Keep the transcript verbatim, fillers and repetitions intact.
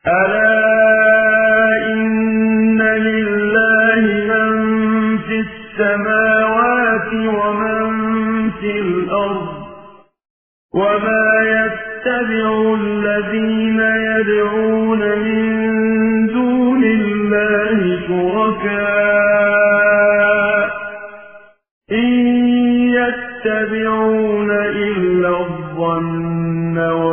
ألا إن لله من في السماوات ومن في الأرض وما يتبع الذين يدعون من دون الله شركاء إن يتبعون إلا الظن